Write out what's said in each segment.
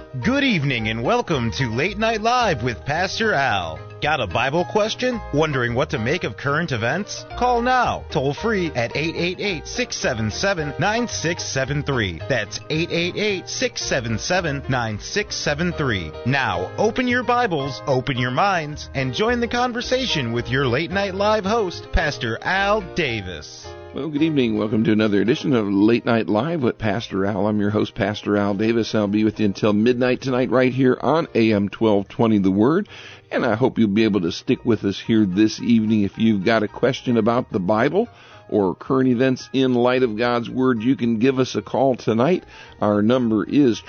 Good evening and welcome to Late Night Live with Pastor Al. Got a Bible question? Wondering what to make of current events? Call now, toll free at 888-677-9673. That's 888-677-9673. Now, open your Bibles, open your minds, and join the conversation with your Late Night Live host, Pastor Al Davis. Well, good evening. Welcome to another edition of Late Night Live with Pastor Al. I'm your host, Pastor Al Davis. I'll be with you until midnight tonight right here on AM 1220 The Word. And I hope you'll be able to stick with us here this evening. If you've got a question about the Bible or current events in light of God's Word, you can give us a call tonight. Our number is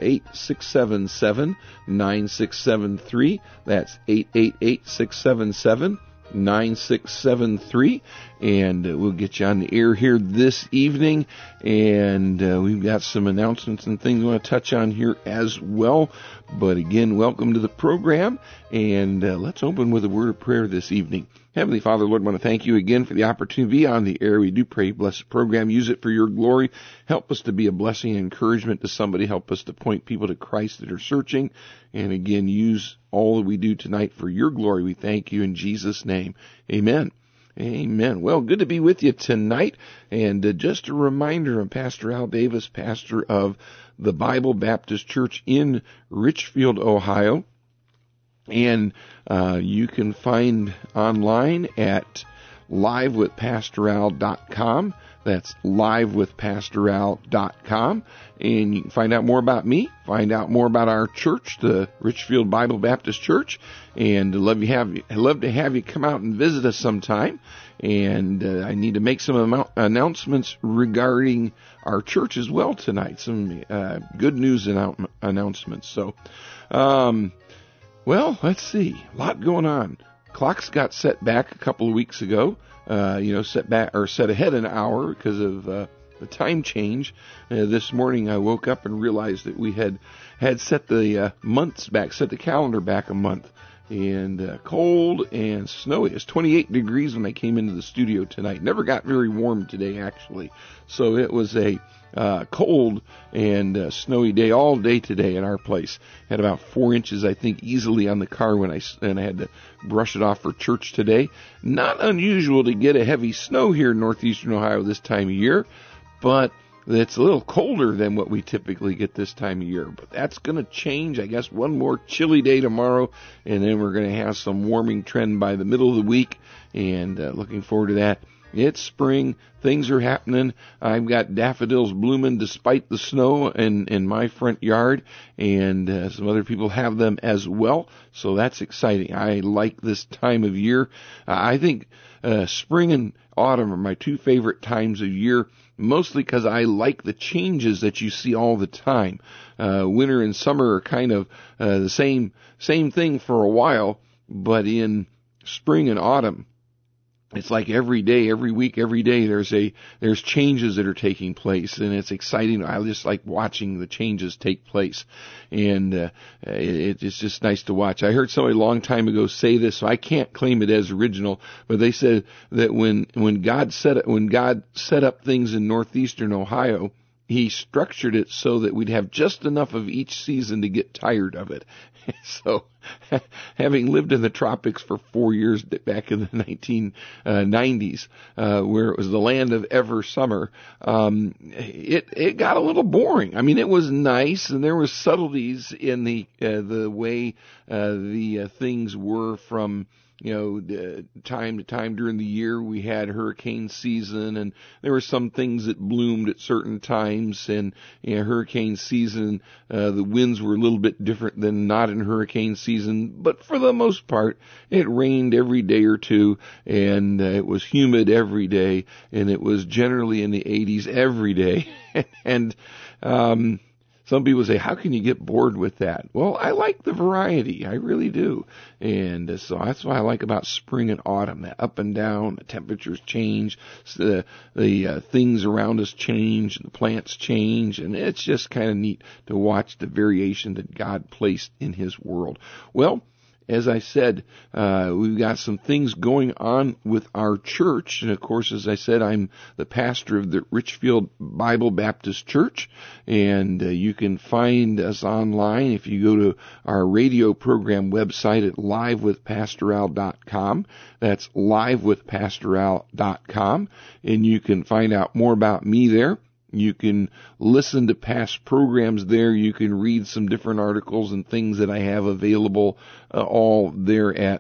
888-677-9673. That's 888-677-9673. 9673, and we'll get you on the air here this evening, and we've got some announcements and things we want to touch on here as well. But again, welcome to the program, and let's open with a word of prayer this evening. Heavenly Father, Lord, I want to thank you again for the opportunity to be on the air. We do pray, bless the program, use it for your glory. Help us to be a blessing and encouragement to somebody. Help us to point people to Christ that are searching. And again, use all that we do tonight for your glory. We thank you in Jesus' name. Amen. Amen. Well, good to be with you tonight. And just a reminder, I'm Pastor Al Davis, pastor of the Bible Baptist Church in Richfield, Ohio. And you can find online at livewithpastoral.com. That's livewithpastoral.com. And you can find out more about me, find out more about our church, the Richfield Bible Baptist Church. And I'd love to have you come out and visit us sometime. And I need to make some announcements regarding our church as well tonight. Some good news announcements. So, well, let's see. A lot going on. Clocks got set back a couple of weeks ago. Set ahead an hour because of the time change. This morning I woke up and realized that we had set the months back, set the calendar back a month. And cold and snowy. It was 28 degrees when I came into the studio tonight. Never got very warm today, actually. So it was a cold and snowy day all day today in our place. Had about 4 inches, I think, easily on the car and I had to brush it off for church today. Not unusual to get a heavy snow here in northeastern Ohio this time of year, but it's a little colder than what we typically get this time of year. But that's going to change. I guess one more chilly day tomorrow, and then we're going to have some warming trend by the middle of the week, and looking forward to that. It's spring. Things are happening. I've got daffodils blooming despite the snow in my front yard, and some other people have them as well. So that's exciting. I like this time of year. I think spring and autumn are my two favorite times of year, mostly because I like the changes that you see all the time. Winter and summer are kind of the same thing for a while, but in spring and autumn, it's like every day, every week, every day there's changes that are taking place, and it's exciting. I just like watching the changes take place, and it's just nice to watch. I heard somebody a long time ago say this, so I can't claim it as original, but they said that when God set up things in northeastern Ohio, He structured it so that we'd have just enough of each season to get tired of it. So, having lived in the tropics for 4 years back in the 1990s, where it was the land of ever summer, it got a little boring. I mean, it was nice, and there was subtleties in the way the things were from time to time during the year. We had hurricane season, and there were some things that bloomed at certain times. And hurricane season, the winds were a little bit different than not in hurricane season. But for the most part, it rained every day or two, and it was humid every day, and it was generally in the 80s every day. And some people say, how can you get bored with that? Well, I like the variety. I really do. And so that's what I like about spring and autumn. That up and down, the temperatures change, the things around us change, the plants change, and it's just kind of neat to watch the variation that God placed in His world. Well, as I said, we've got some things going on with our church. And of course, as I said, I'm the pastor of the Richfield Bible Baptist Church. And you can find us online if you go to our radio program website at livewithpastoral.com. That's livewithpastoral.com. And you can find out more about me there. You can listen to past programs there. You can read some different articles and things that I have available all there at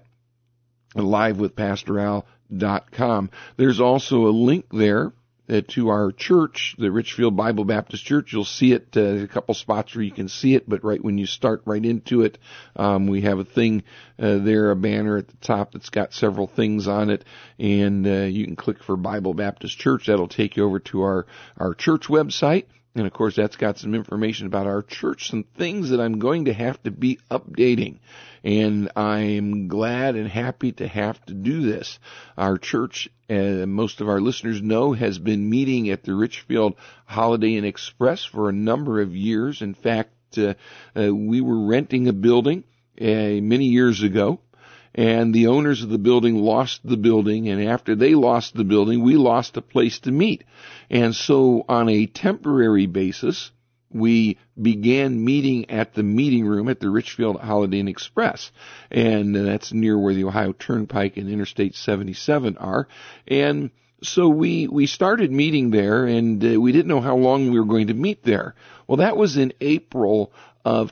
livewithpastoral.com. There's also a link there to our church, the Richfield Bible Baptist Church. You'll see it, a couple spots where you can see it, but right when you start right into it, we have a thing there, a banner at the top that's got several things on it, and you can click for Bible Baptist Church. That'll take you over to our church website. And of course, that's got some information about our church, some things that I'm going to have to be updating. And I'm glad and happy to have to do this. Our church, most of our listeners know, has been meeting at the Richfield Holiday Inn Express for a number of years. In fact, we were renting a building many years ago. And the owners of the building lost the building, and after they lost the building, we lost a place to meet. And so on a temporary basis, we began meeting at the meeting room at the Richfield Holiday Inn Express. And that's near where the Ohio Turnpike and Interstate 77 are. And so we started meeting there, and we didn't know how long we were going to meet there. Well, that was in April of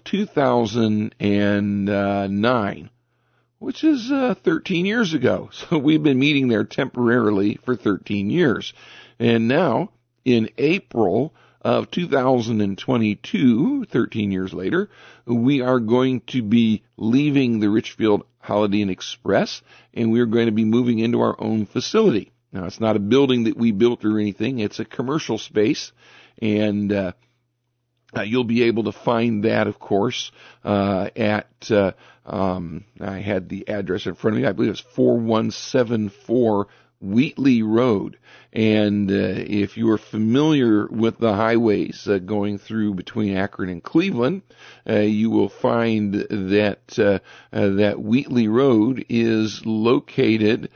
2009. Which is 13 years ago. So we've been meeting there temporarily for 13 years. And now, in April of 2022, 13 years later, we are going to be leaving the Richfield Holiday Inn Express, and we're going to be moving into our own facility. Now, it's not a building that we built or anything. It's a commercial space, and you'll be able to find that, of course, at, I had the address in front of me. I believe it's 4174 Wheatley Road. And if you are familiar with the highways going through between Akron and Cleveland, you will find that that Wheatley Road is located,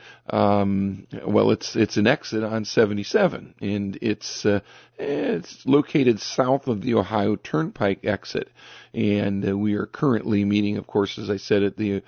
it's an exit on 77, and it's located south of the Ohio Turnpike exit. And we are currently meeting, of course, as I said, at the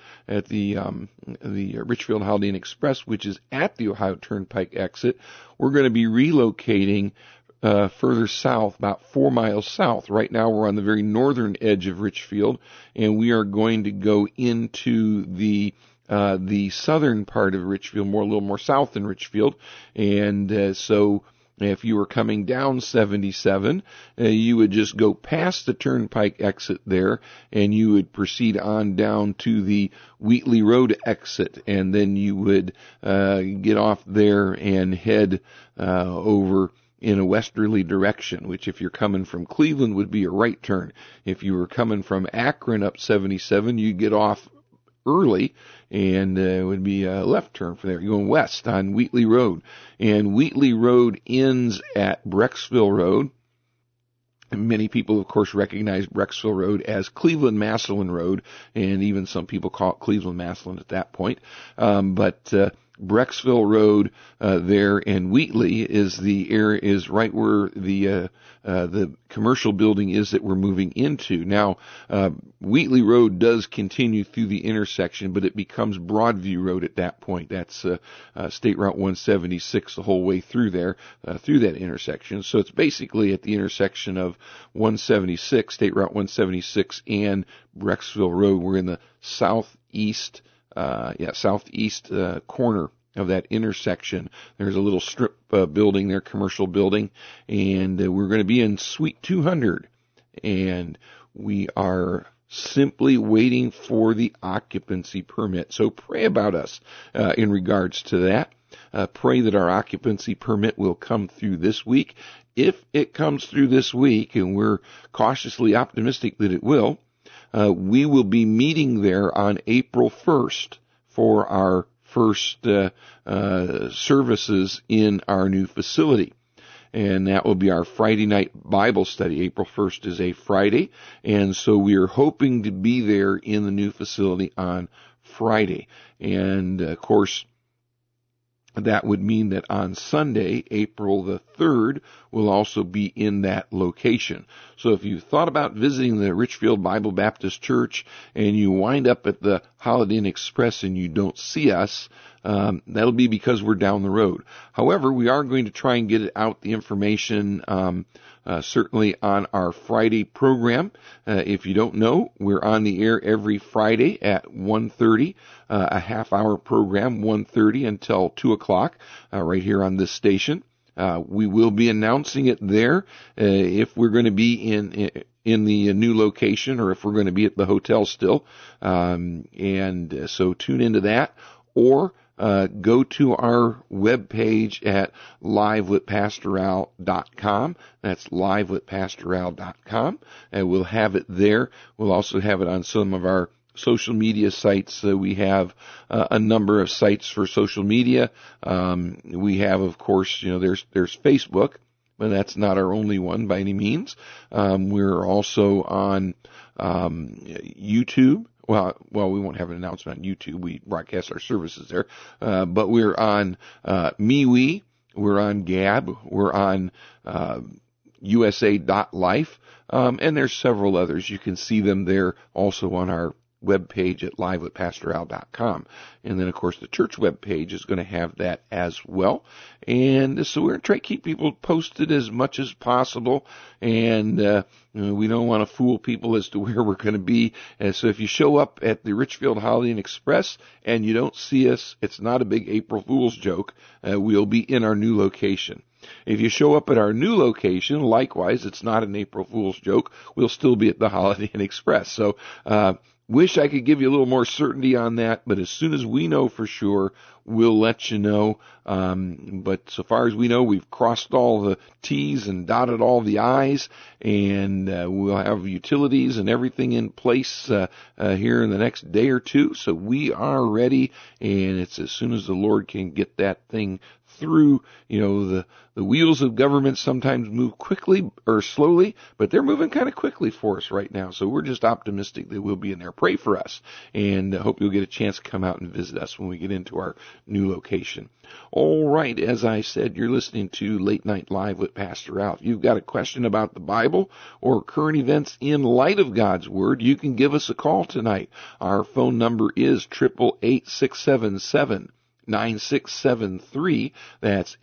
Richfield Holiday Inn Express, which is at the Ohio Turnpike exit. We're going to be relocating further south, about 4 miles south. Right now, we're on the very northern edge of Richfield, and we are going to go into the southern part of Richfield, a little more south than Richfield, and so. If you were coming down 77, you would just go past the Turnpike exit there, and you would proceed on down to the Wheatley Road exit, and then you would get off there and head over in a westerly direction, which if you're coming from Cleveland would be a right turn. If you were coming from Akron up 77, you'd get off early, and it would be a left turn from there. You're going west on Wheatley Road. And Wheatley Road ends at Brecksville Road. And many people, of course, recognize Brecksville Road as Cleveland-Massillon Road, and even some people call it Cleveland-Massillon at that point. But Brecksville Road there in Wheatley is right where the commercial building is that we're moving into. Now, Wheatley Road does continue through the intersection, but it becomes Broadview Road at that point. That's State Route 176 the whole way through there, through that intersection. So it's basically at the intersection of 176, State Route 176 and Brecksville Road. We're in the southeast corner of that intersection. There's a little strip building there, commercial building, and we're going to be in Suite 200, and we are simply waiting for the occupancy permit. So pray about us in regards to that. Pray that our occupancy permit will come through this week. If it comes through this week, and we're cautiously optimistic that it will, we will be meeting there on April 1st for our first services in our new facility. And that will be our Friday night Bible study. April 1st is a Friday, and so we are hoping to be there in the new facility on Friday. And, of course, that would mean that on Sunday, April the 3rd, we'll also be in that location. So if you thought about visiting the Richfield Bible Baptist Church and you wind up at the Holiday Inn Express and you don't see us, that'll be because we're down the road. However, we are going to try and get out the information certainly on our Friday program. If you don't know, we're on the air every Friday at 1:30, a half-hour program, 1:30 until 2 o'clock, right here on this station. We will be announcing it there if we're going to be in the new location or if we're going to be at the hotel still. And so tune into that, or go to our webpage at livewithpastoral.com. That's livewithpastoral.com, and we'll have it there. We'll also have it on some of our social media sites. We have a number of sites for social media. We have, of course, there's Facebook, but that's not our only one by any means. We're also on YouTube. Well, we won't have an announcement on YouTube. We broadcast our services there. But we're on MeWe. We're on Gab. We're on USA.life. And there's several others. You can see them there also on our webpage at livewithpastoral.com. And then, of course, the church webpage is going to have that as well. And so we're going to try to keep people posted as much as possible. And we don't want to fool people as to where we're going to be. And so if you show up at the Richfield Holiday Inn Express and you don't see us, it's not a big April Fool's joke. We'll be in our new location. If you show up at our new location, likewise, it's not an April Fool's joke. We'll still be at the Holiday Inn Express. So, wish I could give you a little more certainty on that, but as soon as we know for sure, we'll let you know. But so far as we know, we've crossed all the T's and dotted all the I's, and we'll have utilities and everything in place here in the next day or two. So we are ready, and it's as soon as the Lord can get that thing through. The wheels of government sometimes move quickly or slowly, but they're moving kind of quickly for us right now. So we're just optimistic that we'll be in there. Pray for us, and hope you'll get a chance to come out and visit us when we get into our new location. All right, as I said, you're listening to Late Night Live with Pastor Al. If you've got a question about the Bible or current events in light of God's Word, you can give us a call tonight. Our phone number is 888-677-9673. That's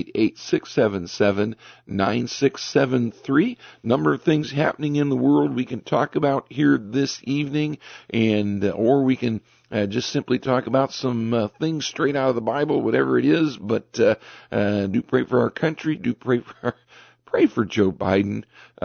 888-677-9673. Number of things happening in the world we can talk about here this evening, and or we can just simply talk about some things straight out of the Bible, whatever it is. But do pray for our country. Do pray for Joe Biden.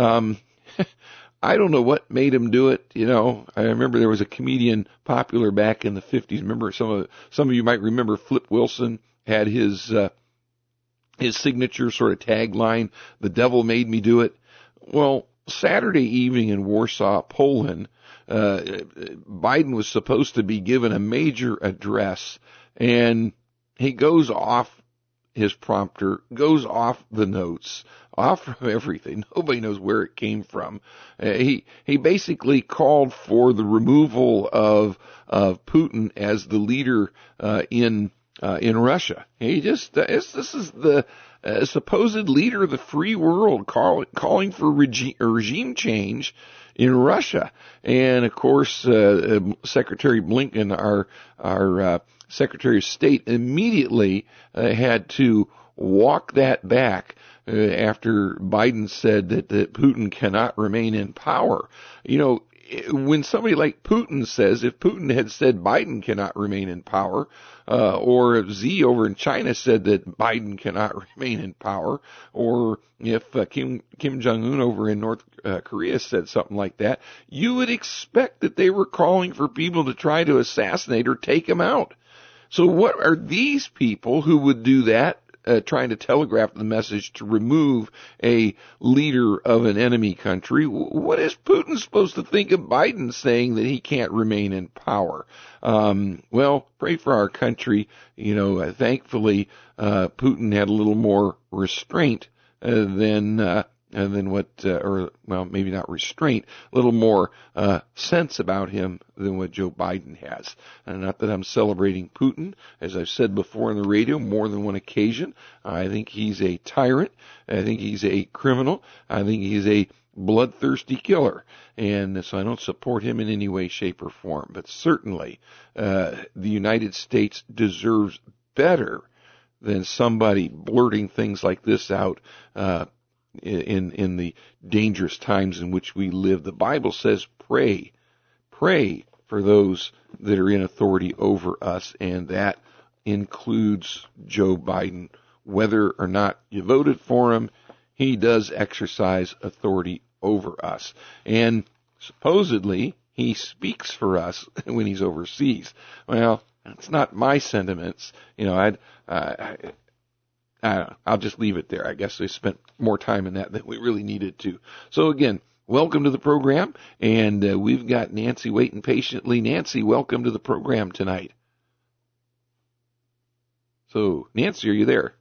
I don't know what made him do it. I remember there was a comedian popular back in the 50s. Remember, some of you might remember Flip Wilson had his signature sort of tagline, "The devil made me do it." Well, Saturday evening in Warsaw, Poland, Biden was supposed to be given a major address, and he goes off his prompter, goes off the notes, off from everything. Nobody knows where it came from. He basically called for the removal of Putin as the leader in Russia. This is the supposed leader of the free world calling for regime change in Russia. And of course, Secretary Blinken, our Secretary of State, immediately had to walk that back after Biden said that Putin cannot remain in power. When somebody like Putin says, if Putin had said Biden cannot remain in power, or if Xi over in China said that Biden cannot remain in power, or if Kim Jong-un over in North Korea said something like that, you would expect that they were calling for people to try to assassinate or take him out. So what are these people who would do that, trying to telegraph the message to remove a leader of an enemy country? What is Putin supposed to think of Biden saying that he can't remain in power? Well, pray for our country. Thankfully, Putin had a little more restraint than than what, maybe not restraint, a little more sense about him than what Joe Biden has. And not that I'm celebrating Putin, as I've said before on the radio, more than one occasion. I think he's a tyrant. I think he's a criminal. I think he's a bloodthirsty killer. And so I don't support him in any way, shape, or form. But certainly, the United States deserves better than somebody blurting things like this out in the dangerous times in which we live. The Bible says pray for those that are in authority over us, and that includes Joe Biden. Whether or not you voted for him, he does exercise authority over us. And supposedly, he speaks for us when he's overseas. Well, that's not my sentiments. I'll just leave it there. I guess we spent more time in that than we really needed to. So again, welcome to the program, and we've got Nancy waiting patiently. Nancy, welcome to the program tonight. So, Nancy, are you there?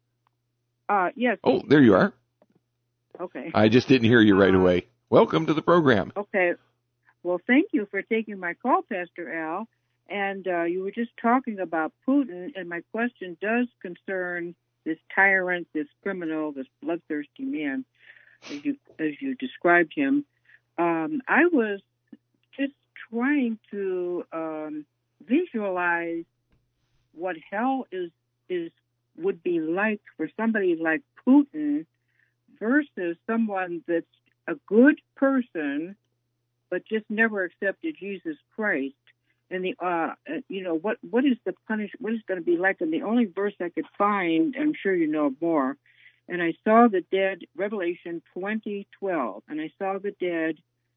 Yes. Oh, there you are. Okay. I just didn't hear you right away. Welcome to the program. Okay. Well, thank you for taking my call, Pastor Al. And you were just talking about Putin, and my question does concern this tyrant, this criminal, this bloodthirsty man, as you described him. I was just trying to visualize what hell would be like for somebody like Putin versus someone that's a good person but just never accepted Jesus Christ. And what is the punishment? What is going to be like? And the only verse I could find, I'm sure you know more. And I saw the dead, Revelation 20:12, and I saw the dead,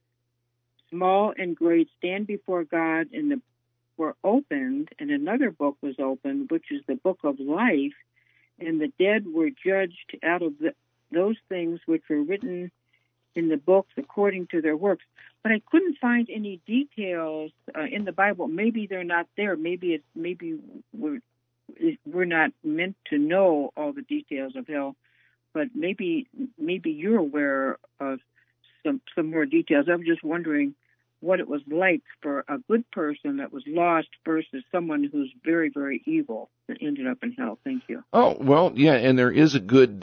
small and great, stand before God, and were opened, and another book was opened, which is the book of life, and the dead were judged out of those things which were written in the books according to their works. But I couldn't find any details in the Bible. Maybe they're not there. Maybe we're not meant to know all the details of hell. But maybe you're aware of some more details. I was just wondering what it was like for a good person that was lost versus someone who's very, very evil that ended up in hell. Thank you. Oh, well, yeah, and there is a good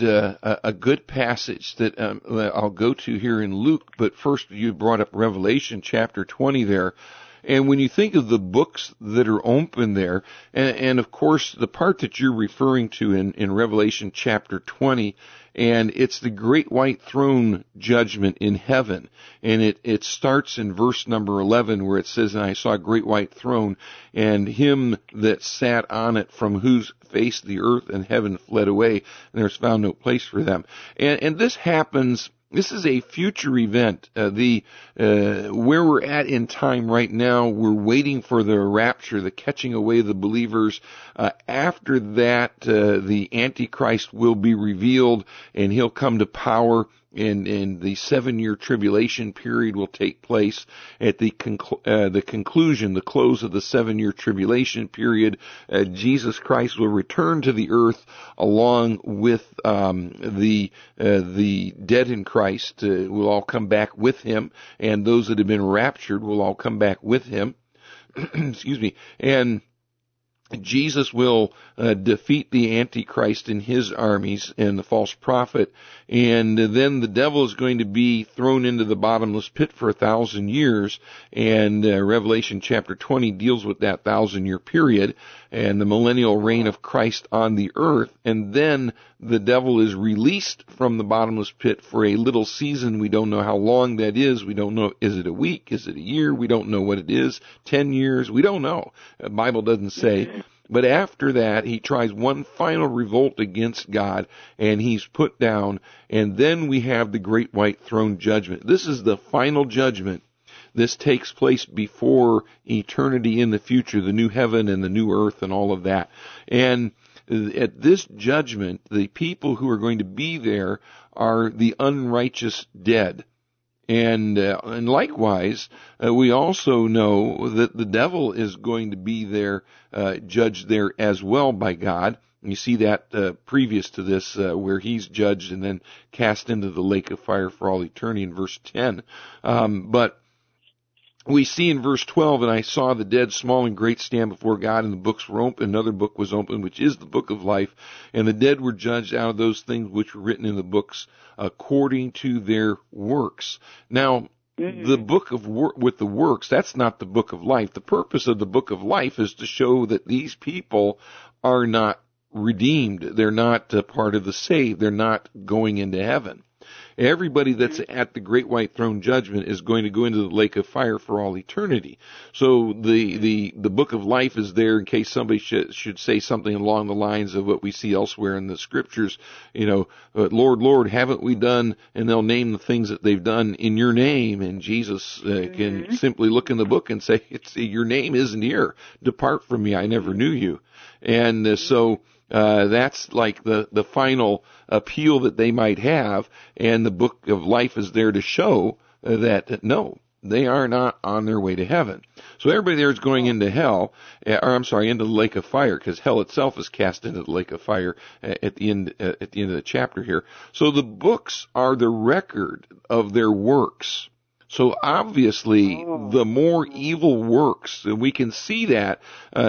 passage that I'll go to here in Luke, but first you brought up Revelation chapter 20 there. And when you think of the books that are open there, and of course the part that you're referring to in Revelation chapter 20, and it's the great white throne judgment in heaven. And it starts in verse number 11 where it says, "And I saw a great white throne, and him that sat on it, from whose face the earth and heaven fled away, and there's found no place for them." And this happens. This is a future event. Where we're at in time right now, we're waiting for the rapture, the catching away of the believers. After that, the Antichrist will be revealed, and he'll come to power. And the 7-year tribulation period will take place. At the conclusion, the close of the 7-year tribulation period, Jesus Christ will return to the earth along with the dead in Christ. Will all come back with him, and those that have been raptured will all come back with him. Excuse me. And Jesus will defeat the Antichrist and his armies and the false prophet, and then the devil is going to be thrown into the bottomless pit for 1,000 years, and Revelation chapter 20 deals with that 1,000-year period and the millennial reign of Christ on the earth, and then the devil is released from the bottomless pit for a little season. We don't know how long that is. We don't know, is it a week? Is it a year? We don't know what it is. 10 years? We don't know. The Bible doesn't say. But after that, he tries one final revolt against God, and he's put down, and then we have the great white throne judgment. This is the final judgment. This takes place before eternity in the future, the new heaven and the new earth and all of that. And at this judgment, the people who are going to be there are the unrighteous dead. And likewise, we also know that the devil is going to be there, judged there as well by God. You see that previous to this, where he's judged and then cast into the lake of fire for all eternity in verse 10. But we see in verse 12, and I saw the dead, small and great, stand before God, and the books were opened. Another book was opened, which is the book of life. And the dead were judged out of those things which were written in the books according to their works. Now, the book of with the works, that's not the book of life. The purpose of the book of life is to show that these people are not redeemed. They're not part of the saved. They're not going into heaven. Everybody that's at the great white throne judgment is going to go into the lake of fire for all eternity. So the book of life is there in case somebody should say something along the lines of what we see elsewhere in the scriptures. Lord, Lord, haven't we done? And they'll name the things that they've done in your name. And Jesus can simply look in the book and say, your name isn't here. Depart from me. I never knew you. And so that's like the final appeal that they might have, and the book of life is there to show that no, they are not on their way to heaven. So everybody there is going into hell, into the lake of fire, because hell itself is cast into the lake of fire at the end of the chapter here. So the books are the record of their works. So obviously, the more evil works, and we can see that,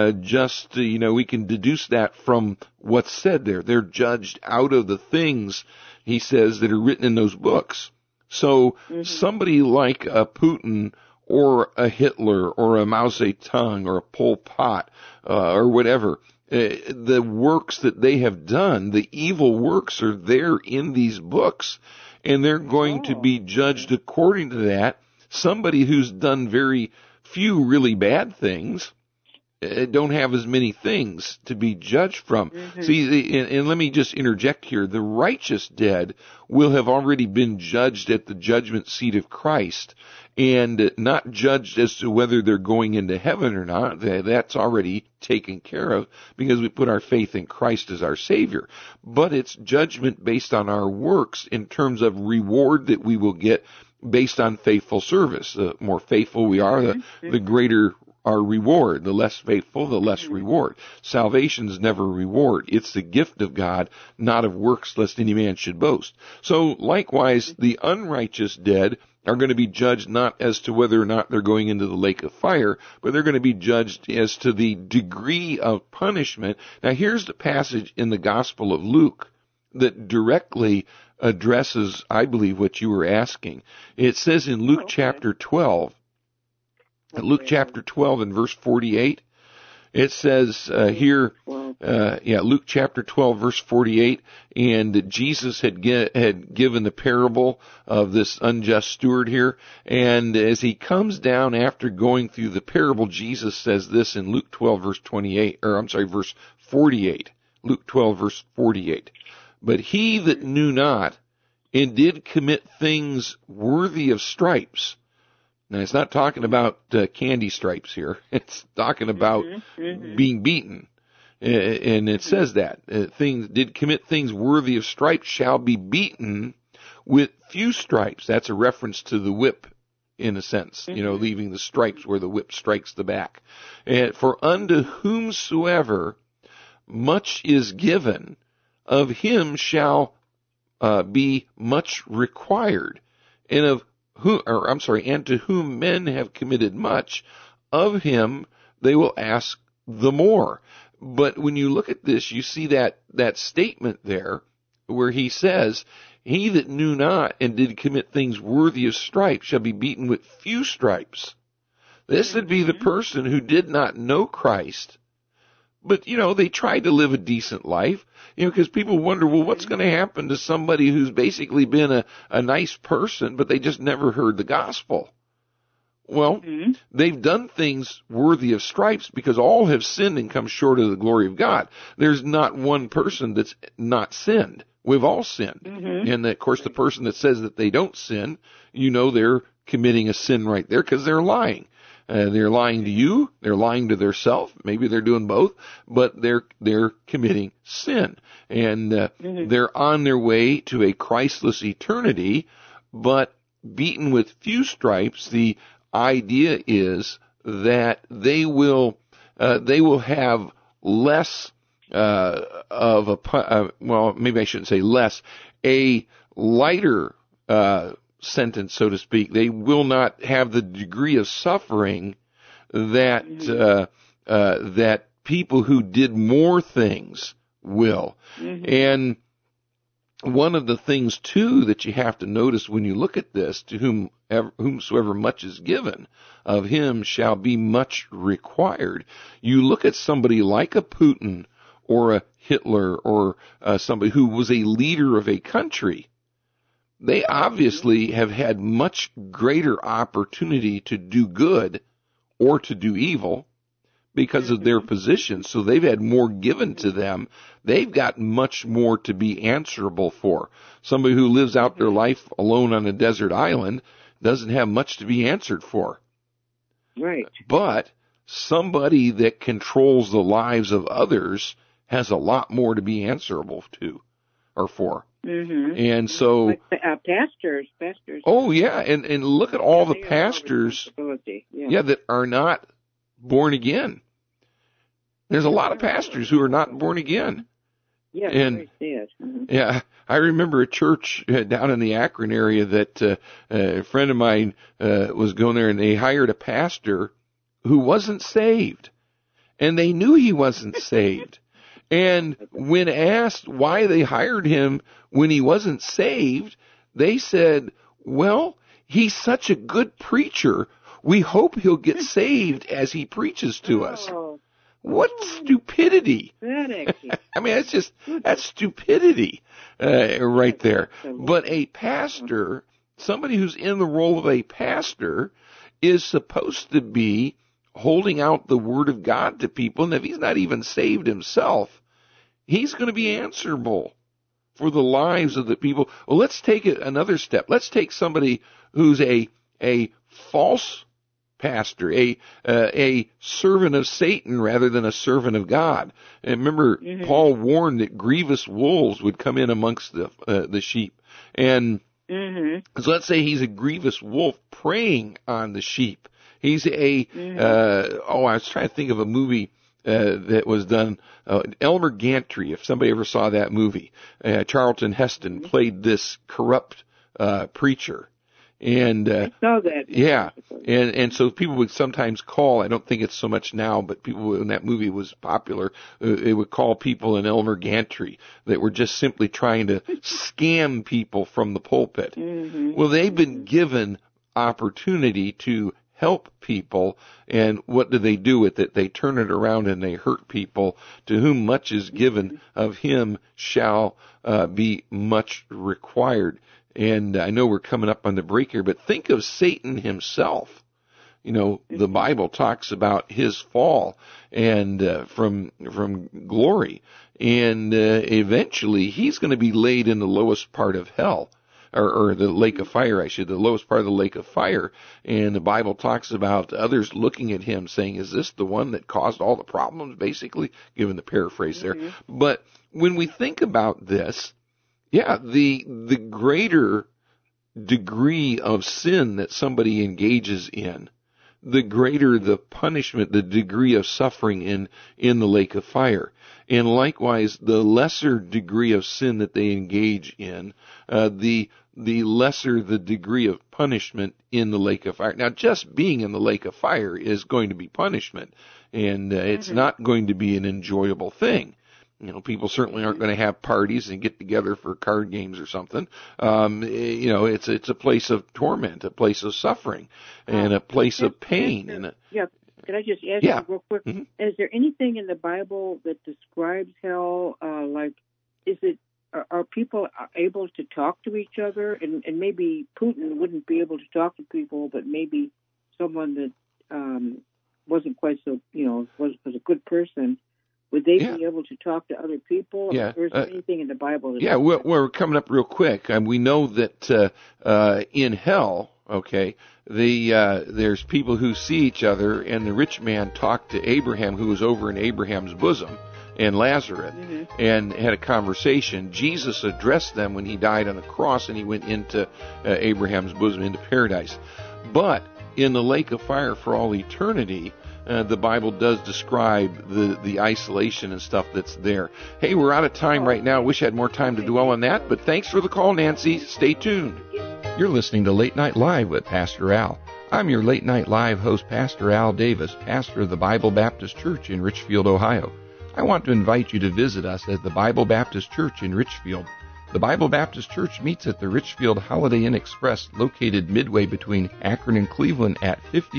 we can deduce that from what's said there. They're judged out of the things, he says, that are written in those books. So somebody like a Putin or a Hitler or a Mao Zedong or a Pol Pot or whatever, the works that they have done, the evil works are there in these books. And they're going to be judged according to that. Somebody who's done very few really bad things don't have as many things to be judged from. See, and let me just interject here. The righteous dead will have already been judged at the judgment seat of Christ, and not judged as to whether they're going into heaven or not. That's already taken care of because we put our faith in Christ as our Savior. But it's judgment based on our works in terms of reward that we will get based on faithful service. The more faithful we are, the greater our reward. The less faithful, the less reward. Salvation is never a reward. It's the gift of God, not of works, lest any man should boast. So likewise, the unrighteous dead are going to be judged not as to whether or not they're going into the lake of fire, but they're going to be judged as to the degree of punishment. Now here's the passage in the Gospel of Luke that directly addresses, I believe, what you were asking. It says in Luke chapter 12, Luke chapter 12 and verse 48, it says Luke chapter 12 verse 48, and Jesus had given the parable of this unjust steward here, and as he comes down after going through the parable, Jesus says this in Luke 12 verse 48. Luke 12 verse 48. But he that knew not and did commit things worthy of stripes. Now, it's not talking about candy stripes here. It's talking about being beaten. And it says that. Did commit things worthy of stripes shall be beaten with few stripes. That's a reference to the whip, in a sense, leaving the stripes where the whip strikes the back. And for unto whomsoever much is given, of him shall be much required. And and to whom men have committed much, of him they will ask the more. But when you look at this, you see that statement there where he says, he that knew not and did commit things worthy of stripes shall be beaten with few stripes. This would be the person who did not know Christ, but, they tried to live a decent life, because people wonder, well, what's going to happen to somebody who's basically been a nice person, but they just never heard the gospel? Well, they've done things worthy of stripes because all have sinned and come short of the glory of God. There's not one person that's not sinned. We've all sinned. And, of course, the person that says that they don't sin, they're committing a sin right there because they're lying. They're lying to you. They're lying to themselves. Maybe they're doing both, but they're committing sin, and they're on their way to a Christless eternity. But beaten with few stripes, the idea is that they will have less well, maybe I shouldn't say less, a lighter sentence, so to speak. They will not have the degree of suffering that that people who did more things will. And one of the things, too, that you have to notice when you look at this, to whomsoever much is given, of him shall be much required. You look at somebody like a Putin or a Hitler or somebody who was a leader of a country. They obviously have had much greater opportunity to do good or to do evil because of their position. So they've had more given to them. They've got much more to be answerable for. Somebody who lives out their life alone on a desert island doesn't have much to be answered for. Right. But somebody that controls the lives of others has a lot more to be answerable to or for. And so, like pastors. Oh yeah, and look at all the pastors, that are not born again. There's a lot of pastors who are not born again. Yeah, and very sad. Yeah, I remember a church down in the Akron area that a friend of mine was going there, and they hired a pastor who wasn't saved, and they knew he wasn't saved. And when asked why they hired him when he wasn't saved, they said, well, he's such a good preacher. We hope he'll get saved as he preaches to us. What stupidity. I mean, that's stupidity right there. But a pastor, somebody who's in the role of a pastor, is supposed to be holding out the word of God to people. And if he's not even saved himself, he's going to be answerable for the lives of the people. Well, let's take it another step. Let's take somebody who's a false pastor, a servant of Satan rather than a servant of God. And remember, Paul warned that grievous wolves would come in amongst the sheep. And so let's say he's a grievous wolf preying on the sheep. He's I was trying to think of a movie that was done, Elmer Gantry, if somebody ever saw that movie. Charlton Heston played this corrupt preacher. And I saw that. Yeah, and so people would sometimes call, I don't think it's so much now, but people, when that movie was popular, it would call people an Elmer Gantry that were just simply trying to scam people from the pulpit. Well, they've been given opportunity to help people, and what do they do with it? They turn it around and they hurt people. To whom much is given, of him shall be much required. And I know we're coming up on the break here, but think of Satan himself. You know, the Bible talks about his fall and from glory, and eventually he's going to be laid in the lowest part of hell. Or the lake of fire, the lowest part of the lake of fire. And the Bible talks about others looking at him saying, is this the one that caused all the problems, basically, given the paraphrase there. But when we think about this, the greater degree of sin that somebody engages in, the greater the punishment, the degree of suffering in the lake of fire. And likewise, the lesser degree of sin that they engage in, the lesser the degree of punishment in the lake of fire. Now, just being in the lake of fire is going to be punishment, and it's not going to be an enjoyable thing. You know, people certainly aren't going to have parties and get together for card games or something. You know, it's a place of torment, a place of suffering, and a place of pain. Can I just ask you real quick? Is there anything in the Bible that describes hell? Are people able to talk to each other? And maybe Putin wouldn't be able to talk to people, but maybe someone that wasn't quite so, was a good person. Would they be able to talk to other people? Yeah. Or is there anything in the Bible? We're coming up real quick. We know that in hell, there's people who see each other, and the rich man talked to Abraham, who was over in Abraham's bosom, and Lazarus, and had a conversation. Jesus addressed them when he died on the cross, and he went into Abraham's bosom, into paradise. But in the lake of fire for all eternity, the Bible does describe the isolation and stuff that's there. Hey, we're out of time right now. Wish I had more time to dwell on that, but thanks for the call, Nancy. Stay tuned. You're listening to Late Night Live with Pastor Al. I'm your Late Night Live host, Pastor Al Davis, pastor of the Bible Baptist Church in Richfield, Ohio. I want to invite you to visit us at the Bible Baptist Church in Richfield. The Bible Baptist Church meets at the Richfield Holiday Inn Express, located midway between Akron and Cleveland at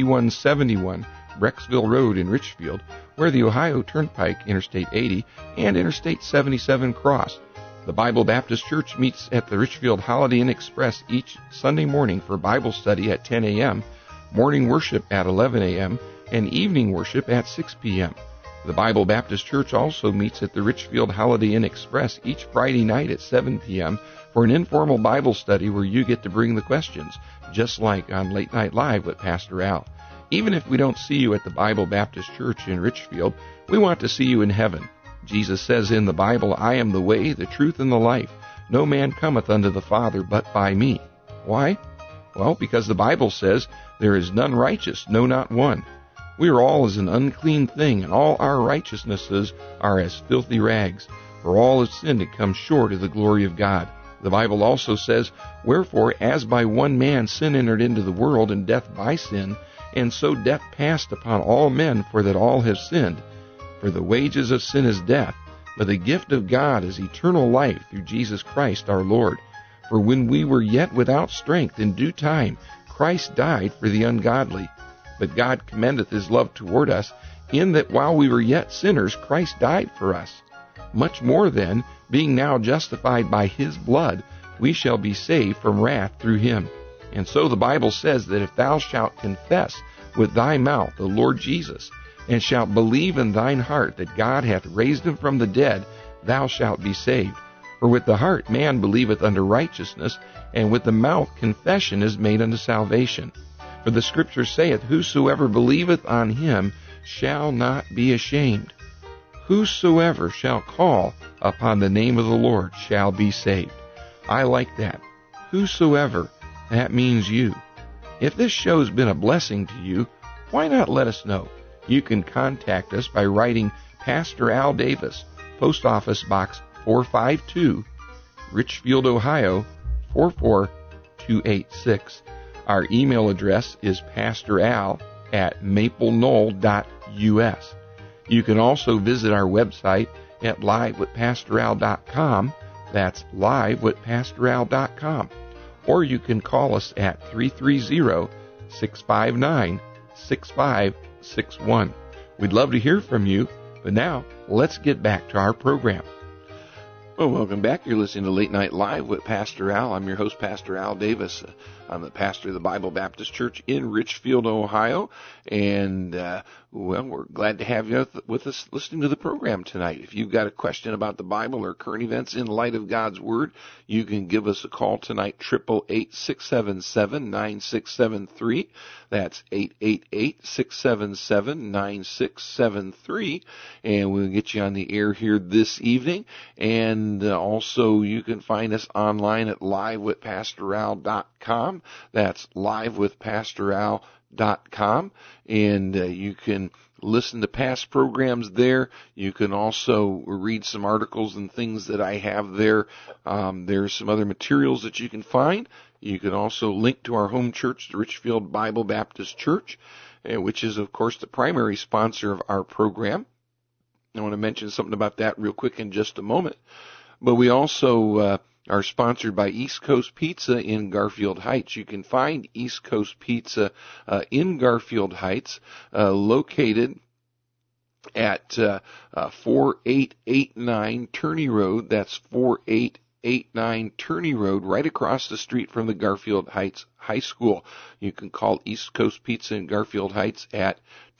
5171 Brecksville Road in Richfield, where the Ohio Turnpike, Interstate 80, and Interstate 77 cross. The Bible Baptist Church meets at the Richfield Holiday Inn Express each Sunday morning for Bible study at 10 a.m., morning worship at 11 a.m., and evening worship at 6 p.m. The Bible Baptist Church also meets at the Richfield Holiday Inn Express each Friday night at 7 p.m. for an informal Bible study where you get to bring the questions, just like on Late Night Live with Pastor Al. Even if we don't see you at the Bible Baptist Church in Richfield, we want to see you in heaven. Jesus says in the Bible, I am the way, the truth, and the life. No man cometh unto the Father but by me. Why? Well, because the Bible says, there is none righteous, no, not one. We are all as an unclean thing, and all our righteousnesses are as filthy rags. For all have sinned and come short of the glory of God. The Bible also says, wherefore, as by one man sin entered into the world, and death by sin, and so death passed upon all men, for that all have sinned. For the wages of sin is death, but the gift of God is eternal life through Jesus Christ our Lord. For when we were yet without strength, in due time Christ died for the ungodly. But God commendeth his love toward us, in that while we were yet sinners, Christ died for us. Much more then, being now justified by his blood, we shall be saved from wrath through him. And so the Bible says that if thou shalt confess with thy mouth the Lord Jesus, and shalt believe in thine heart that God hath raised him from the dead, thou shalt be saved. For with the heart man believeth unto righteousness, and with the mouth confession is made unto salvation. For the Scripture saith, whosoever believeth on him shall not be ashamed. Whosoever shall call upon the name of the Lord shall be saved. I like that. Whosoever, that means you. If this show's been a blessing to you, why not let us know? You can contact us by writing Pastor Al Davis, Post Office Box 452, Richfield, Ohio 44286. Our email address is pastoral@mapleknoll.us. You can also visit our website at livewithpastoral.com. That's livewithpastoral.com. Or you can call us at 330-659-6561. We'd love to hear from you, but now let's get back to our program. Well, welcome back. You're listening to Late Night Live with Pastor Al. I'm your host, Pastor Al Davis. I'm the pastor of the Bible Baptist Church in Richfield, Ohio. And, well, we're glad to have you with us listening to the program tonight. If you've got a question about the Bible or current events in light of God's Word, you can give us a call tonight, 888-677-9673. That's 888-677-9673. And we'll get you on the air here this evening. And also you can find us online at livewithpastoral.com. That's livewithpastoral.com. And you can listen to past programs there. You can also read some articles and things that I have there. There's some other materials that you can find. You can also link to our home church, the Richfield Bible Baptist Church, which is, of course, the primary sponsor of our program. I want to mention something about that real quick in just a moment. But we also are sponsored by East Coast Pizza in Garfield Heights. You can find East Coast Pizza in Garfield Heights, located at 4889 Turney Road. That's 4889 Turney Road, right across the street from the Garfield Heights High School. You can call East Coast Pizza in Garfield Heights at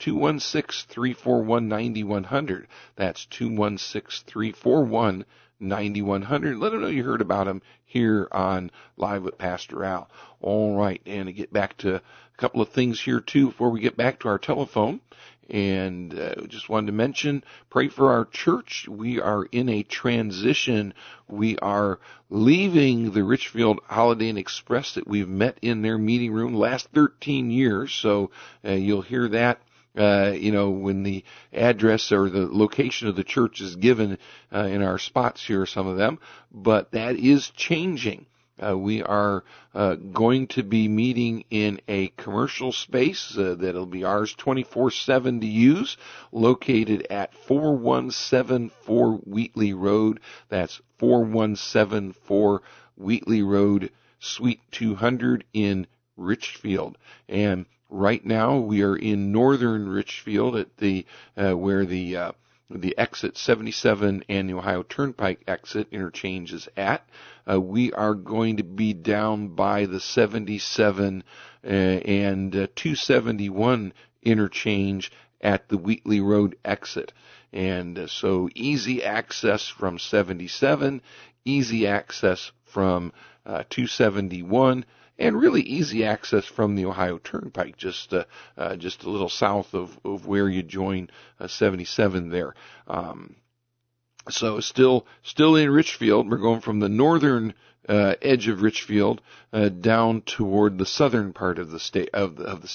216-341-9100. That's 216-341-9100. Let them know you heard about them here on Live with Pastor Al. All right, and to get back to a couple of things here, too, before we get back to our telephone. And just wanted to mention, pray for our church. We are in a transition. We are leaving the Richfield Holiday Inn Express that we've met in their meeting room last 13 years. So you'll hear that when the address or the location of the church is given in our spots here, some of them, but that is changing. We are going to be meeting in a commercial space that'll be ours 24/7 to use, located at 4174 Wheatley Road. That's 4174 Wheatley Road, Suite 200 in Richfield. And right now we are in northern Richfield at the where the exit 77 and the Ohio Turnpike exit interchange is at. We are going to be down by the 77 and 271 interchange at the Wheatley Road exit. And so easy access from 77, easy access from 271, and really easy access from the Ohio Turnpike, just a little south of where you join 77 there. So still in Richfield. We're going from the northern edge of Richfield down toward the southern part of the state of the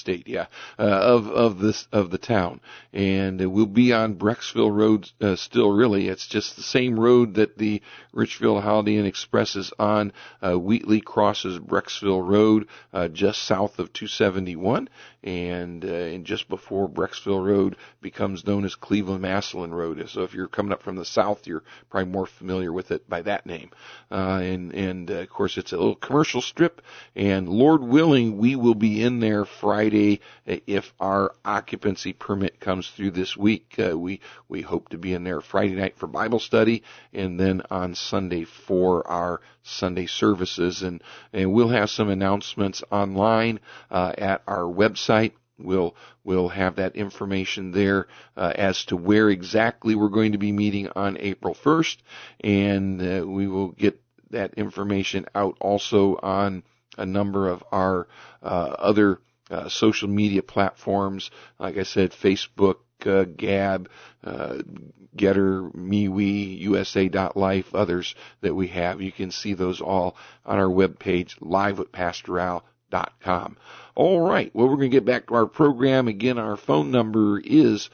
town, and we'll be on Brecksville Road still. Really, it's just the same road that the Richfield Holiday Inn Express is on. Wheatley crosses Brecksville Road just south of 271, and just before Brecksville Road becomes known as Cleveland Massillon Road. So if you're coming up from the south, you're probably more familiar with it by that name. And of course, it's a little commercial strip, and Lord willing, we will be in there Friday if our occupancy permit comes through this week. We hope to be in there Friday night for Bible study, and then on Sunday for our Sunday services. And we'll have some announcements online at our website. We'll have that information there as to where exactly we're going to be meeting on April 1st, and we will get that information out also on a number of our other social media platforms. Like I said, Facebook, Gab, Getter, MeWe, USA.life, others that we have. You can see those all on our webpage, livewithpastoral.com. All right. Well, we're going to get back to our program. Again, our phone number is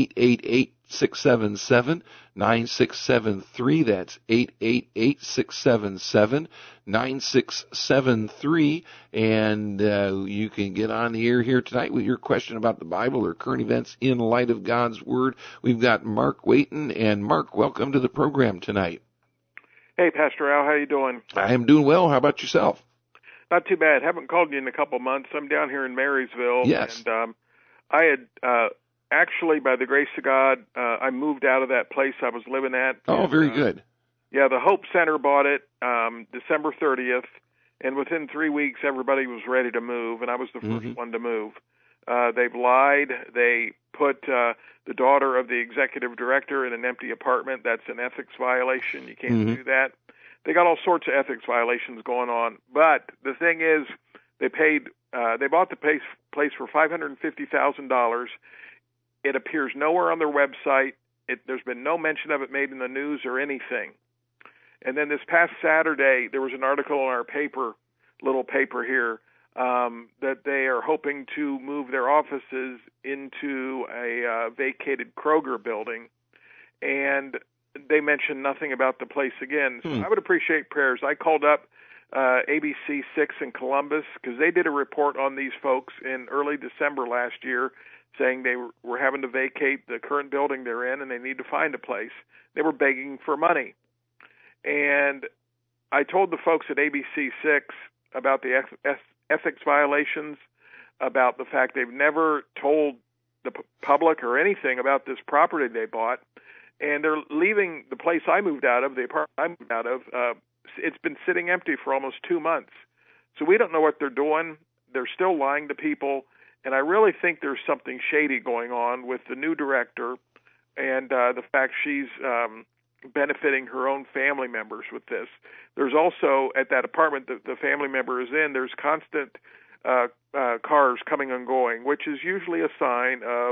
888-677-9673. That's 888-677-9673. And you can get on the air here tonight with your question about the Bible or current events in light of God's Word. We've got Mark waiting. And Mark, welcome to the program tonight. Hey, Pastor Al, how you doing? I am doing well. How about yourself? Not too bad. Haven't called you in a couple months. I'm down here in Marysville. Yes. And I had actually, by the grace of God, I moved out of that place I was living at. Oh, very good. Yeah, the Hope Center bought it December 30th, and within 3 weeks, everybody was ready to move, and I was the first one to move. They've lied. They put the daughter of the executive director in an empty apartment. That's an ethics violation. You can't do that. They got all sorts of ethics violations going on. But the thing is, they bought the place for $550,000. It appears nowhere on their website. There's been no mention of it made in the news or anything. And then this past Saturday, there was an article in our paper, little paper here, that they are hoping to move their offices into a vacated Kroger building. And they mentioned nothing about the place again. So I would appreciate prayers. I called up ABC 6 in Columbus because they did a report on these folks in early December last year saying they were having to vacate the current building they're in and they need to find a place. They were begging for money. And I told the folks at ABC 6 about the ethics violations, about the fact they've never told the public or anything about this property they bought. And they're leaving the place I moved out of, the apartment I moved out of. It's been sitting empty for almost 2 months. So we don't know what they're doing. They're still lying to people. And I really think there's something shady going on with the new director and the fact she's benefiting her own family members with this. There's also, at that apartment that the family member is in, there's constant cars coming and going, which is usually a sign of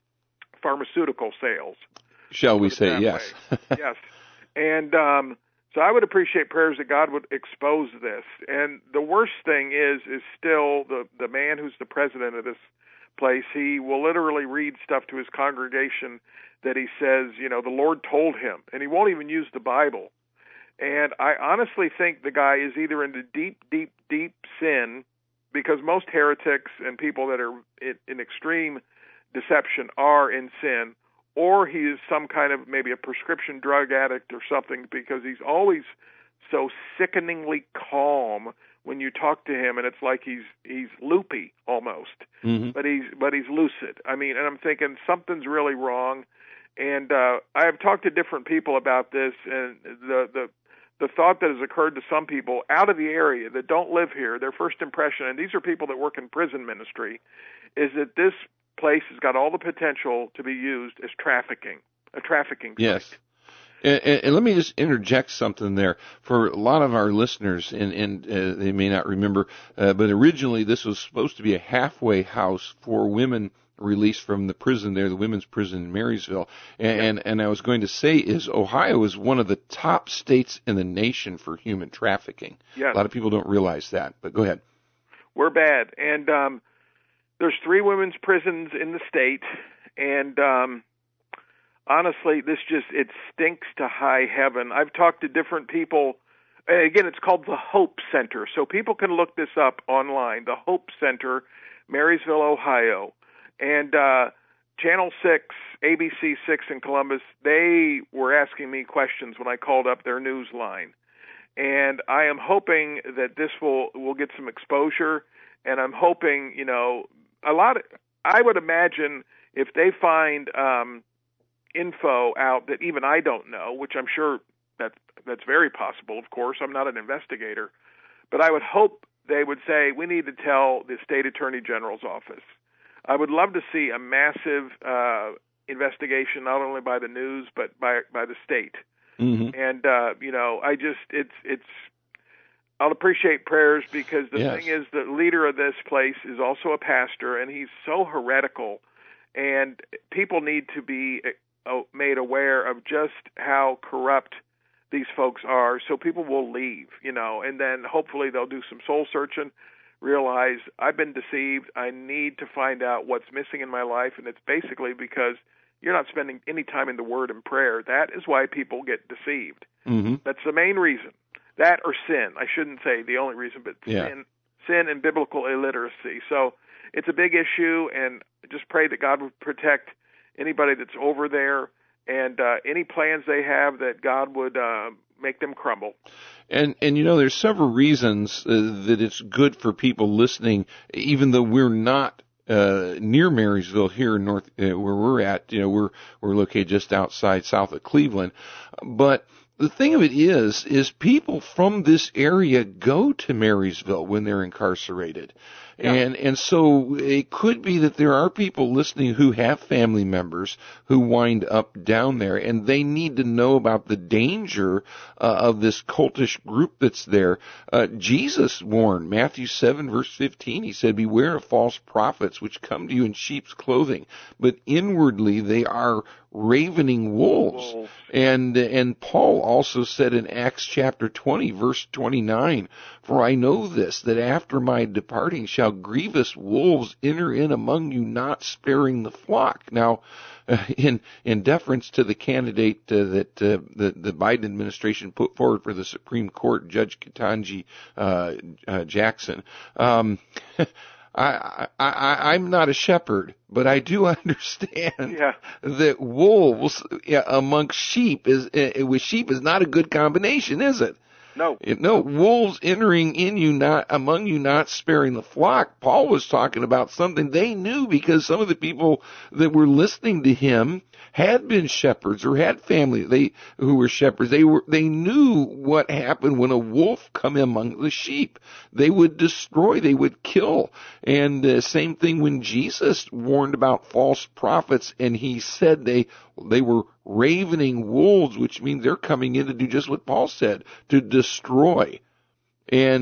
pharmaceutical sales. Shall we say yes? Yes. And So I would appreciate prayers that God would expose this. And the worst thing is still the man who's the president of this place. He will literally read stuff to his congregation that he says, the Lord told him, and he won't even use the Bible. And I honestly think the guy is either into deep, deep, deep sin, because most heretics and people that are in extreme deception are in sin, or he is some kind of maybe a prescription drug addict or something, because he's always so sickeningly calm when you talk to him, and it's like he's loopy almost, but he's lucid. I mean, and I'm thinking something's really wrong. And I have talked to different people about this, and the thought that has occurred to some people out of the area that don't live here, their first impression, and these are people that work in prison ministry, is that this place has got all the potential to be used as a trafficking site. Yes. And let me just interject something there for a lot of our listeners, and they may not remember, but originally this was supposed to be a halfway house for women released from the prison there, the women's prison in Marysville. And I was going to say is Ohio is one of the top states in the nation for human trafficking. Yes. A lot of people don't realize that, but go ahead. We're bad. And there's 3 women's prisons in the state, and honestly, it stinks to high heaven. I've talked to different people. Again, it's called the Hope Center, so people can look this up online. The Hope Center, Marysville, Ohio. And Channel 6, ABC 6 in Columbus, they were asking me questions when I called up their news line. And I am hoping that this will get some exposure, and I'm hoping, I would imagine if they find info out that even I don't know, which I'm sure that's very possible, of course. I'm not an investigator. But I would hope they would say, we need to tell the State Attorney General's office. I would love to see a massive investigation, not only by the news, but by the state. Mm-hmm. And, I'll appreciate prayers, because the thing is, the leader of this place is also a pastor, and he's so heretical, and people need to be made aware of just how corrupt these folks are, so people will leave, and then hopefully they'll do some soul searching, realize I've been deceived, I need to find out what's missing in my life, and it's basically because you're not spending any time in the Word and prayer. That is why people get deceived. Mm-hmm. That's the main reason. That or sin. I shouldn't say the only reason, but sin and biblical illiteracy. So it's a big issue, and just pray that God would protect anybody that's over there, and any plans they have, that God would make them crumble. And there's several reasons that it's good for people listening, even though we're not near Marysville here in North, where we're at. We're located just south of Cleveland. But the thing of it is people from this area go to Marysville when they're incarcerated. Yeah. And so it could be that there are people listening who have family members who wind up down there, and they need to know about the danger of this cultish group that's there. Jesus warned, Matthew 7, verse 15, he said, beware of false prophets which come to you in sheep's clothing, but inwardly they are ravening wolves. And Paul also said in Acts chapter 20, verse 29, for I know this, that after my departing shall grievous wolves enter in among you, not sparing the flock. Now, in deference to the candidate that the Biden administration put forward for the Supreme Court, Judge Ketanji Jackson, I'm not a shepherd, but I do understand that wolves amongst sheep with sheep is not a good combination, is it? No. Wolves entering in you, not among you, not sparing the flock. Paul was talking about something they knew, because some of the people that were listening to him had been shepherds or had family who were shepherds. They knew what happened when a wolf come among the sheep. They would destroy, they would kill. And same thing when Jesus warned about false prophets, and he said they were ravening wolves, which means they're coming in to do just what Paul said, to destroy. And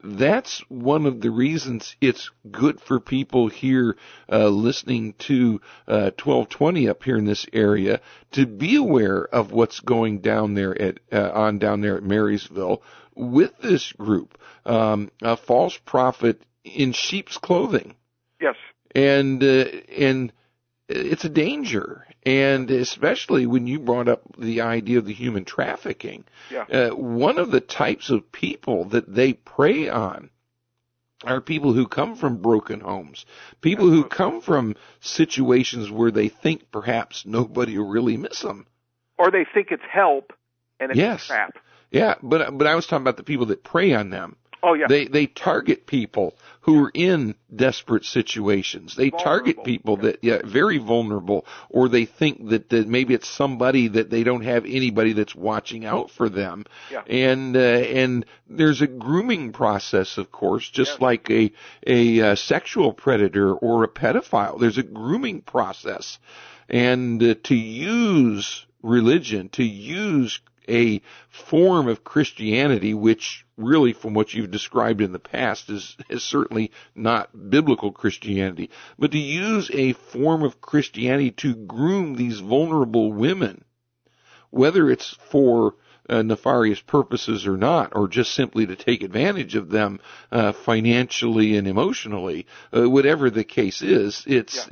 that's one of the reasons it's good for people here listening to 1220 up here in this area to be aware of what's going down there at Marysville with this group, a false prophet in sheep's clothing. Yes. And it's a danger, and especially when you brought up the idea of the human trafficking. Yeah. One of the types of people that they prey on are people who come from broken homes, people who come from situations where they think perhaps nobody will really miss them. Or they think it's help, and it's Yes. a trap. Yeah, but I was talking about the people that prey on them. Oh, yeah. They target people who are in desperate situations. They target people that, very vulnerable, or they think that maybe it's somebody that they don't have anybody that's watching out for them. Yeah. And there's a grooming process, of course, just like a sexual predator or a pedophile. There's a grooming process. And to use religion, to use a form of Christianity, which really, from what you've described in the past, is certainly not biblical Christianity, but to use a form of Christianity to groom these vulnerable women, whether it's for nefarious purposes or not, or just simply to take advantage of them financially and emotionally, whatever the case is, it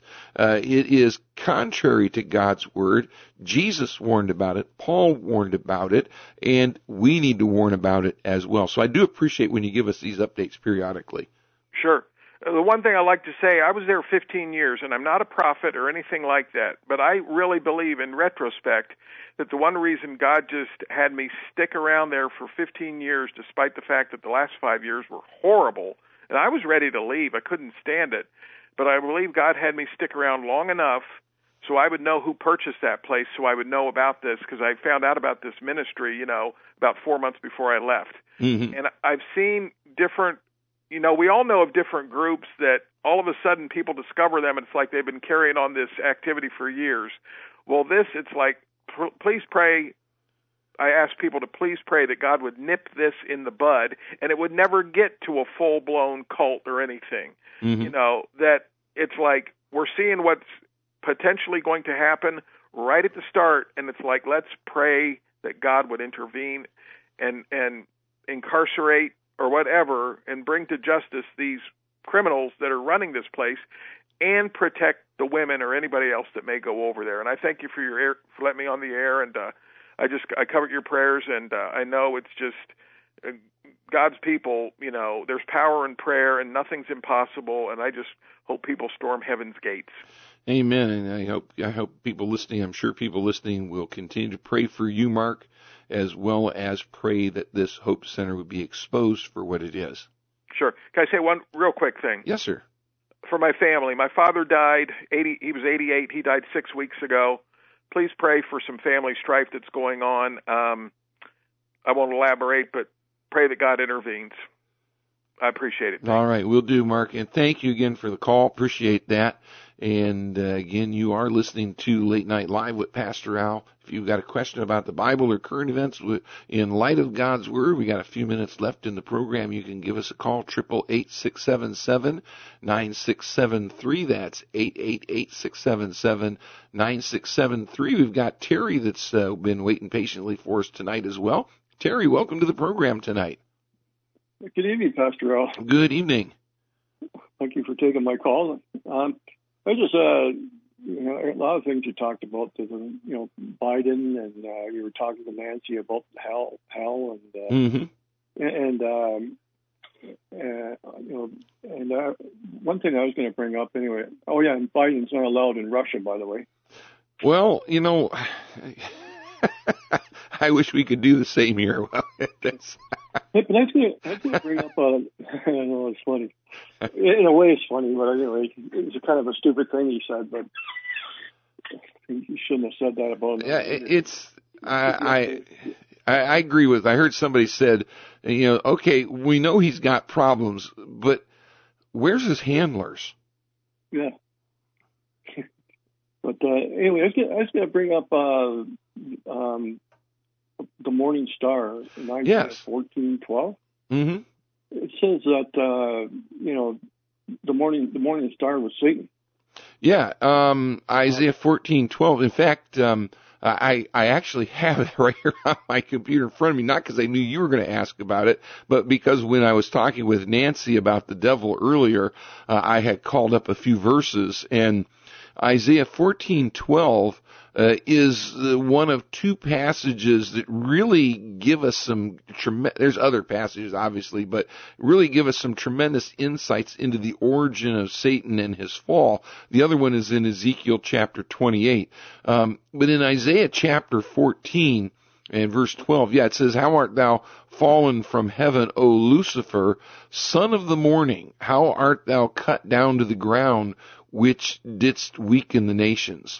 is contrary to God's word. Jesus warned about it, Paul warned about it, and we need to warn about it as well. So I do appreciate when you give us these updates periodically. Sure. The one thing I like to say, I was there 15 years, and I'm not a prophet or anything like that, but I really believe in retrospect that the one reason God just had me stick around there for 15 years, despite the fact that the last 5 years were horrible, and I was ready to leave. I couldn't stand it. But I believe God had me stick around long enough so I would know who purchased that place, so I would know about this, because I found out about this ministry, about 4 months before I left. Mm-hmm. And I've seen different, we all know of different groups that all of a sudden people discover them, and it's like they've been carrying on this activity for years. Well, it's like, please pray. I ask people to please pray that God would nip this in the bud, and it would never get to a full-blown cult or anything. Mm-hmm. That it's like we're seeing what's potentially going to happen right at the start, and it's like, let's pray that God would intervene and incarcerate or whatever and bring to justice these criminals that are running this place and protect the women or anybody else that may go over there. And I thank you for letting me on the air, and I covered your prayers, and I know it's just God's people, there's power in prayer and nothing's impossible, and I just hope people storm heaven's gates. Amen. And I hope people listening, I'm sure people listening will continue to pray for you, Mark, as well as pray that this Hope Center would be exposed for what it is. Sure. Can I say one real quick thing? Yes, sir. For my family, my father died, he was 88, he died 6 weeks ago. Please pray for some family strife that's going on. I won't elaborate, but pray that God intervenes. I appreciate it. All right, we'll do, Mark. And thank you again for the call. Appreciate that. And again, you are listening to Late Night Live with Pastor Al. If you've got a question about the Bible or current events in light of God's Word, we got a few minutes left in the program. You can give us a call, 888-677-9673. That's 888-677-9673. We've got Terry that's been waiting patiently for us tonight as well. Terry, welcome to the program tonight. Good evening, Pastor Al. Good evening. Thank you for taking my call. I just, a lot of things you talked about, Biden, and you were talking to Nancy about hell, and one thing I was going to bring up anyway. Oh yeah, and Biden's not allowed in Russia, by the way. Well, I wish we could do the same here. Well, that's... But I was going to bring up, I know it's funny. In a way it's funny, but anyway, it was kind of a stupid thing he said, but he shouldn't have said that about him. Yeah, it's, I agree with, I heard somebody said, okay, we know he's got problems, but where's his handlers? Yeah. But anyway, I was going to bring up the Morning Star, 1914-12. Mm-hmm. it says that the morning star was Satan. Yeah, Isaiah 14:12. In fact, I actually have it right here on my computer in front of me, not because I knew you were going to ask about it, but because when I was talking with Nancy about the devil earlier, I had called up a few verses, and Isaiah 14:12 is one of two passages that really give us some there's other passages obviously, but really give us some tremendous insights into the origin of Satan and his fall. The other one is in Ezekiel chapter 28. But in Isaiah chapter 14 and verse 12, it says, "How art thou fallen from heaven, O Lucifer, son of the morning? How art thou cut down to the ground, which didst weaken the nations?"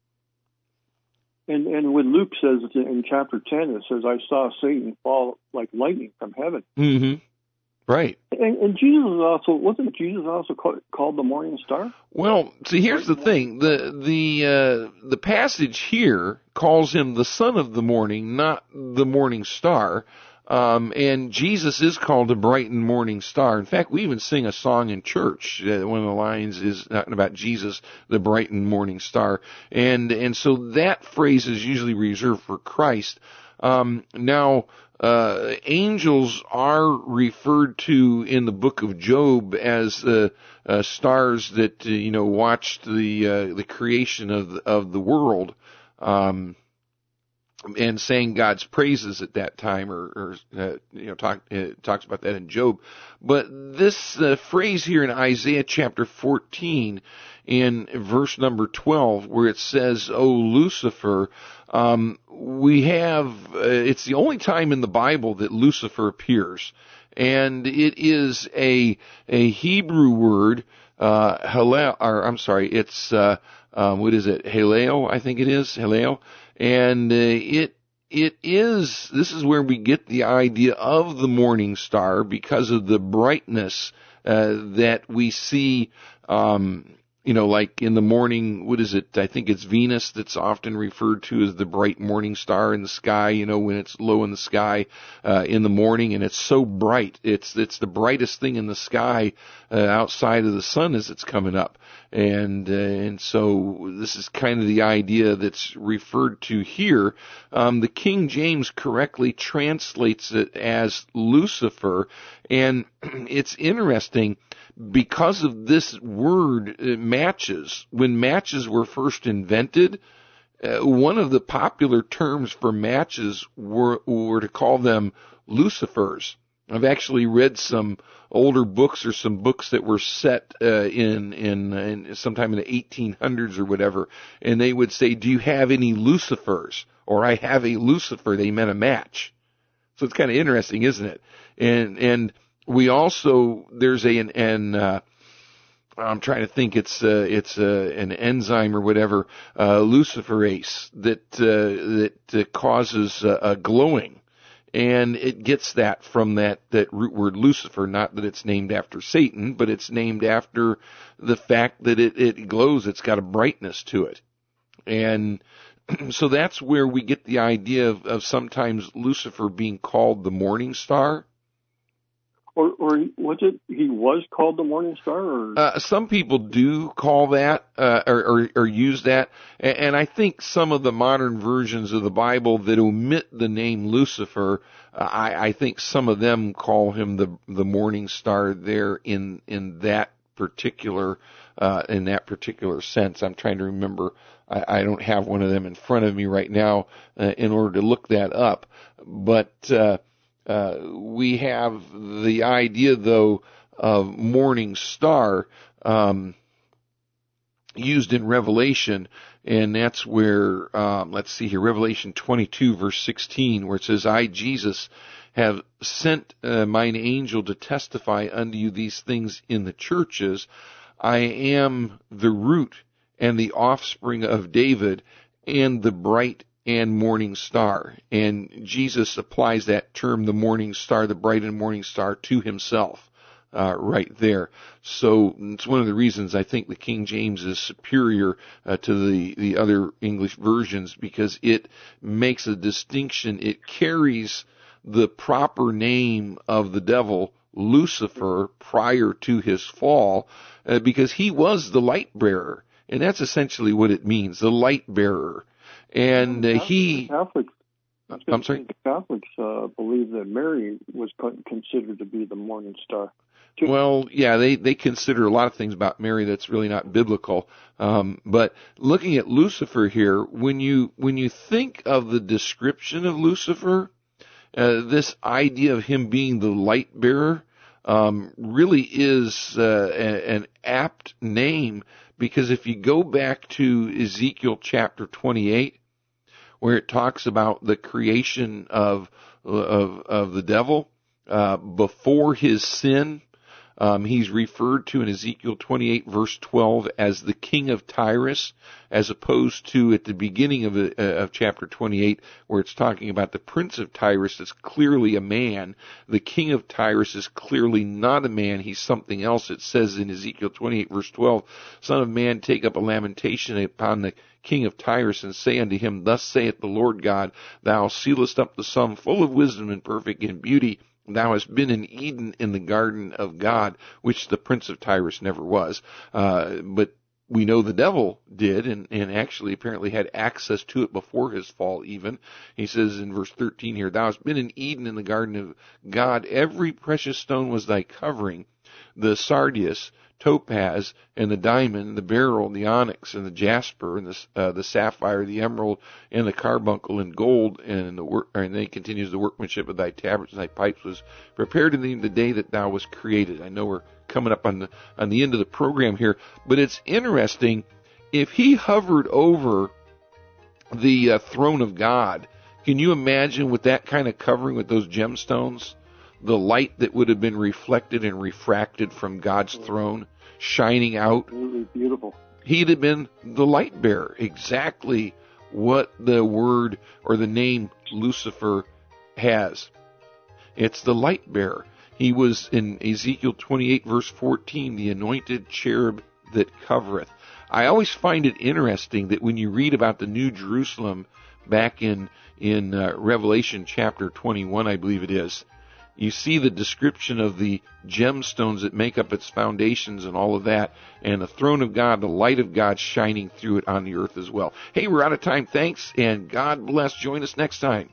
And when Luke says in chapter 10, it says, "I saw Satan fall like lightning from heaven." Mm-hmm. Right. And wasn't Jesus also called the morning star? Well, see, here's the thing: the passage here calls him the son of the morning, not the morning star. And Jesus is called the bright and morning star. In fact, we even sing a song in church. One of the lines is talking about Jesus, the bright and morning star. And so that phrase is usually reserved for Christ. Now, angels are referred to in the book of Job as stars that watched the creation of the world. And sang God's praises at that time, talks about that in Job. But this phrase here in Isaiah chapter 14, in verse number 12, where it says, "O Lucifer," we have it's the only time in the Bible that Lucifer appears, and it is a Hebrew word. It's what is it? Haleo, I think it is Haleo. And this is where we get the idea of the morning star, because of the brightness that we see, like in the morning. What is it? I think it's Venus that's often referred to as the bright morning star in the sky, when it's low in the sky in the morning, and it's so bright. It's the brightest thing in the sky outside of the sun as it's coming up. And so this is kind of the idea that's referred to here. The King James correctly translates it as Lucifer, and it's interesting because of this word matches. When matches were first invented, one of the popular terms for matches were to call them Lucifers. I've actually read some older books or some books that were set in sometime in the 1800s or whatever, and they would say, "Do you have any Lucifers?" Or "I have a Lucifer." They meant a match. So it's kind of interesting, isn't it? And we also, there's I'm trying to think, it's an enzyme or whatever, luciferase that causes a glowing. And it gets that from that root word Lucifer, not that it's named after Satan, but it's named after the fact that it glows. It's got a brightness to it. And so that's where we get the idea of sometimes Lucifer being called the morning star. Or was it he was called the morning star? Or? Some people do call that or use that, and I think some of the modern versions of the Bible that omit the name Lucifer, I think some of them call him the morning star there in that particular sense. I'm trying to remember. I don't have one of them in front of me right now in order to look that up, but. We have the idea, though, of morning star used in Revelation, and that's where, let's see here, Revelation 22, verse 16, where it says, "I, Jesus, have sent mine angel to testify unto you these things in the churches. I am the root and the offspring of David and the bright and morning star." And Jesus applies that term, the morning star, the bright and morning star, to himself right there. So it's one of the reasons I think the King James is superior to the other English versions, because it makes a distinction. It carries the proper name of the devil, Lucifer prior to his fall, because he was the light bearer. And that's essentially what it means, the light bearer. And The Catholics sorry? believe that Mary was considered to be the morning star. Well, yeah, they consider a lot of things about Mary that's really not biblical. But looking at Lucifer here, when you think of the description of Lucifer, this idea of him being the light bearer really is an apt name, because if you go back to Ezekiel chapter 28, where it talks about the creation of the devil before his sin, he's referred to in Ezekiel 28 verse 12 as the king of Tyrus, as opposed to at the beginning of chapter 28 where it's talking about the prince of Tyrus is clearly a man. The king of Tyrus is clearly not a man. He's something else. It says in Ezekiel 28 verse 12, Son of man, take up a lamentation upon the king of Tyrus, and say unto him, Thus saith the Lord God, Thou sealest up the sum, full of wisdom and perfect in beauty. Thou hast been in Eden, in the garden of God, which the prince of Tyrus never was. But we know the devil did, and actually apparently had access to it before his fall even. He says in verse 13 here, Thou hast been in Eden, in the garden of God. Every precious stone was thy covering, the sardius, topaz, and the diamond, the beryl, the onyx, and the jasper, and the sapphire, the emerald, and the carbuncle, and gold, and then he continues, the workmanship of thy tabrets and thy pipes was prepared in thee in the day that thou was created. I know we're coming up on the end of the program here, but it's interesting. If he hovered over the throne of God, can you imagine with that kind of covering with those gemstones, the light that would have been reflected and refracted from God's throne shining out? Absolutely beautiful. He'd have been the light bearer, exactly what the word or the name Lucifer has. It's the light bearer. He was in Ezekiel 28 verse 14, the anointed cherub that covereth. I always find it interesting that when you read about the New Jerusalem back in Revelation chapter 21, I believe it is, you see the description of the gemstones that make up its foundations and all of that, and the throne of God, the light of God shining through it on the earth as well. Hey, we're out of time. Thanks, and God bless. Join us next time.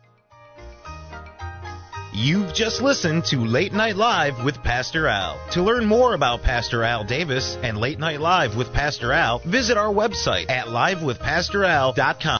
You've just listened to Late Night Live with Pastor Al. To learn more about Pastor Al Davis and Late Night Live with Pastor Al, visit our website at livewithpastoral.com.